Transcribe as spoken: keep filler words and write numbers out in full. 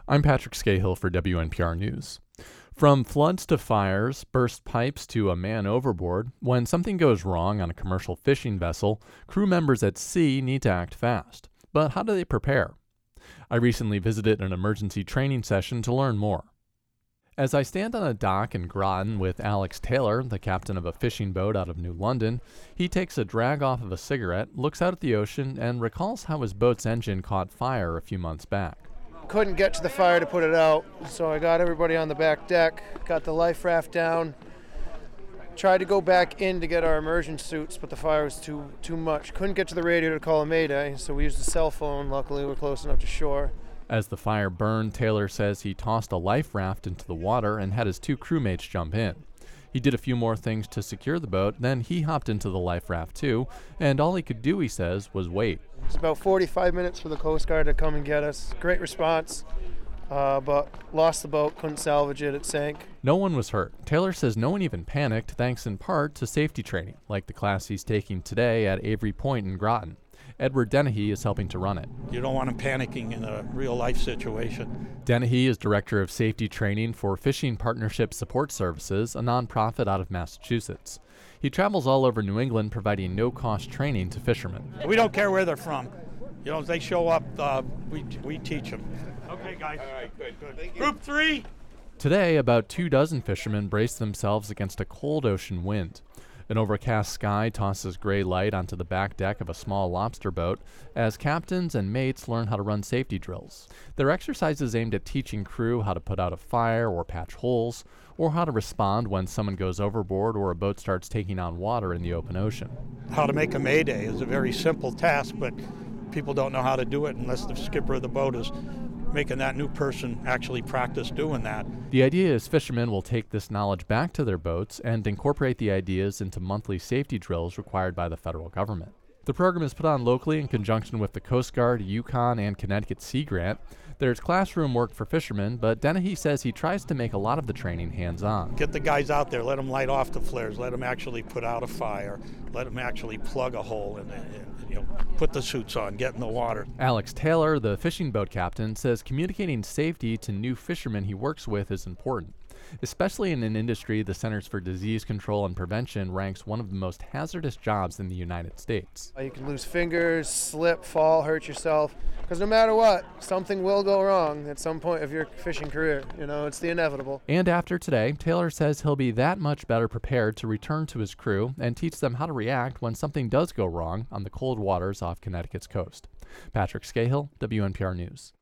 I'm Patrick Scahill for W N P R News. From floods to fires, burst pipes to a man overboard, when something goes wrong on a commercial fishing vessel, crew members at sea need to act fast. But how do they prepare? I recently visited an emergency training session to learn more. As I stand on a dock in Groton with Alex Taylor, the captain of a fishing boat out of New London, he takes a drag off of a cigarette, looks out at the ocean, and recalls how his boat's engine caught fire a few months back. Couldn't get to the fire to put it out, so I got everybody on the back deck, got the life raft down, tried to go back in to get our immersion suits, but the fire was too too much. Couldn't get to the radio to call a mayday, so we used a cell phone. Luckily, we're close enough to shore. As the fire burned, Taylor says he tossed a life raft into the water and had his two crewmates jump in. He did a few more things to secure the boat, then he hopped into the life raft too, and all he could do, he says, was wait. It's about forty-five minutes for the Coast Guard to come and get us. Great response, uh, but lost the boat, couldn't salvage it, it sank. No one was hurt. Taylor says no one even panicked, thanks in part to safety training, like the class he's taking today at Avery Point in Groton. Edward Dennehy is helping to run it. You don't want them panicking in a real-life situation. Dennehy is Director of Safety Training for Fishing Partnership Support Services, a nonprofit out of Massachusetts. He travels all over New England providing no-cost training to fishermen. We don't care where they're from. You know, if they show up, uh, we we teach them. Okay, guys. All right, good. good. Thank you. Group three. Today, about two dozen fishermen brace themselves against a cold ocean wind. An overcast sky tosses gray light onto the back deck of a small lobster boat as captains and mates learn how to run safety drills. Their exercises aimed at teaching crew how to put out a fire or patch holes, or how to respond when someone goes overboard or a boat starts taking on water in the open ocean. How to make a mayday is a very simple task, but people don't know how to do it unless the skipper of the boat is making that new person actually practice doing that. The idea is fishermen will take this knowledge back to their boats and incorporate the ideas into monthly safety drills required by the federal government. The program is put on locally in conjunction with the Coast Guard, Yukon, and Connecticut Sea Grant. There's classroom work for fishermen, but Dennehy says he tries to make a lot of the training hands-on. Get the guys out there, let them light off the flares, let them actually put out a fire, let them actually plug a hole and, and you know, put the suits on, get in the water. Alex Taylor, the fishing boat captain, says communicating safety to new fishermen he works with is important, especially in an industry the Centers for Disease Control and Prevention ranks one of the most hazardous jobs in the United States. You can lose fingers, slip, fall, hurt yourself, because no matter what, something will go wrong at some point of your fishing career. You know, it's the inevitable. And after today, Taylor says he'll be that much better prepared to return to his crew and teach them how to react when something does go wrong on the cold waters off Connecticut's coast. Patrick Scahill, W N P R News.